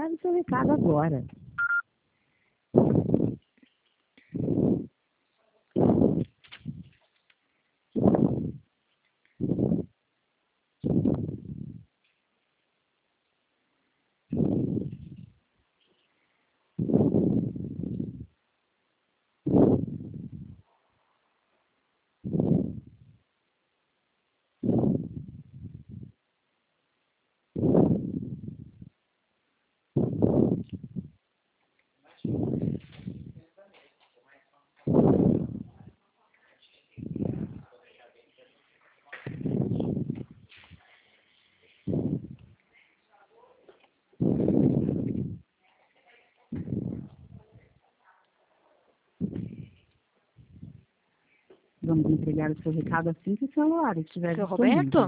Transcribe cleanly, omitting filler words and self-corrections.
entregar o seu recado agora. Vamos entregar o seu recado assim que o celular estiver Seu disponível. Roberto?